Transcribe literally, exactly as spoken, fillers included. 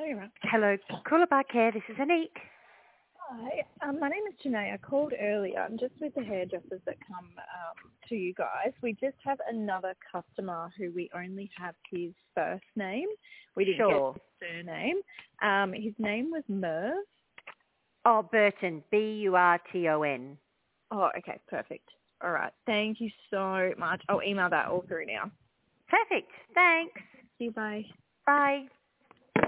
Oh, you're right. Hello, Coolabah Care. This is Anique. Hi, um, my name is Janae. I called earlier. I'm just with the hairdressers that come um, to you guys. We just have another customer who we only have his first name. We didn't Sure. get his surname. Um, his name was Merv. Oh, Burton. B U R T O N. Oh, okay, perfect. All right. Thank you so much. I'll email that all through now. Perfect. Thanks. See you. Bye. Bye.